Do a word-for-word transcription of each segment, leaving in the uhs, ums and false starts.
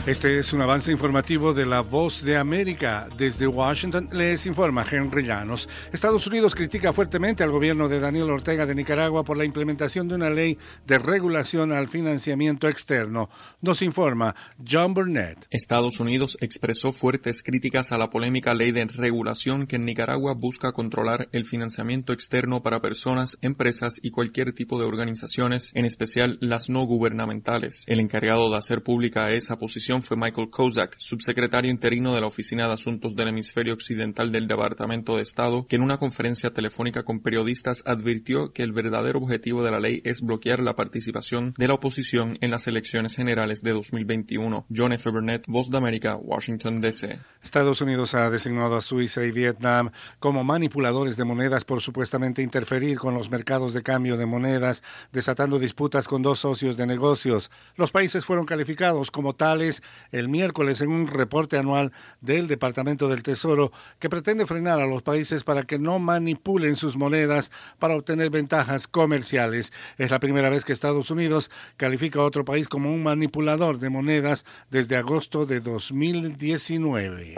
Este es un avance informativo de La Voz de América. Desde Washington les informa Henry Llanos. Estados Unidos critica fuertemente al gobierno de Daniel Ortega de Nicaragua por la implementación de una ley de regulación al financiamiento externo. Nos informa John Burnett. Estados Unidos expresó fuertes críticas a la polémica ley de regulación que en Nicaragua busca controlar el financiamiento externo para personas, empresas y cualquier tipo de organizaciones, en especial las no gubernamentales. El encargado de hacer pública esa posición fue Michael Kozak, subsecretario interino de la Oficina de Asuntos del Hemisferio Occidental del Departamento de Estado, que en una conferencia telefónica con periodistas advirtió que el verdadero objetivo de la ley es bloquear la participación de la oposición en las elecciones generales de dos mil veintiuno. John F. Burnett, Voz de América, Washington, D C Estados Unidos ha designado a Suiza y Vietnam como manipuladores de monedas por supuestamente interferir con los mercados de cambio de monedas, desatando disputas con dos socios de negocios. Los países fueron calificados como tales el miércoles en un reporte anual del Departamento del Tesoro que pretende frenar a los países para que no manipulen sus monedas para obtener ventajas comerciales. Es la primera vez que Estados Unidos califica a otro país como un manipulador de monedas desde agosto de dos mil diecinueve.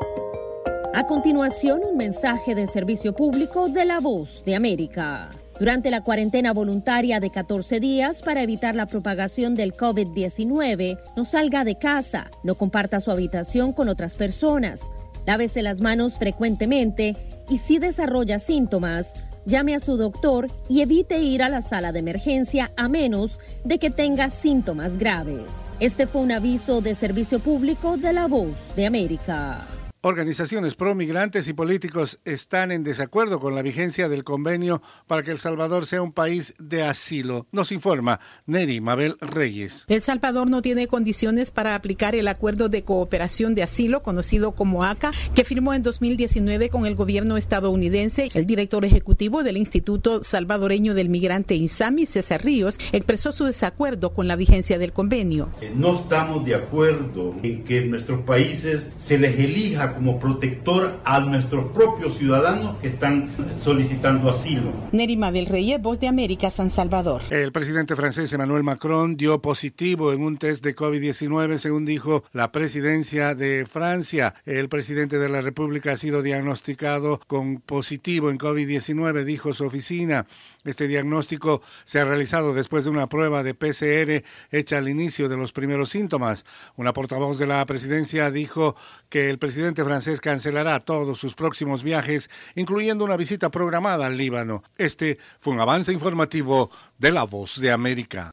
A continuación, un mensaje de servicio público de La Voz de América. Durante la cuarentena voluntaria de catorce días para evitar la propagación del COVID diecinueve, no salga de casa, no comparta su habitación con otras personas, lávese las manos frecuentemente y si desarrolla síntomas, llame a su doctor y evite ir a la sala de emergencia a menos de que tenga síntomas graves. Este fue un aviso de servicio público de La Voz de América. Organizaciones pro-migrantes y políticos están en desacuerdo con la vigencia del convenio para que El Salvador sea un país de asilo. Nos informa Neri Mabel Reyes. El Salvador no tiene condiciones para aplicar el acuerdo de cooperación de asilo, conocido como A C A, que firmó en dos mil diecinueve con el gobierno estadounidense. El director ejecutivo del Instituto Salvadoreño del Migrante INSAMI, César Ríos, expresó su desacuerdo con la vigencia del convenio. No estamos de acuerdo en que en nuestros países se les elija como protector a nuestros propios ciudadanos que están solicitando asilo. Neri Mabel Reyes, Voz de América, San Salvador. El presidente francés Emmanuel Macron dio positivo en un test de COVID diecinueve, según dijo la presidencia de Francia. El presidente de la República ha sido diagnosticado con positivo en COVID diecinueve, dijo su oficina. Este diagnóstico se ha realizado después de una prueba de P C R hecha al inicio de los primeros síntomas. Una portavoz de la presidencia dijo que el presidente francés cancelará todos sus próximos viajes, incluyendo una visita programada al Líbano. Este fue un avance informativo de La Voz de América.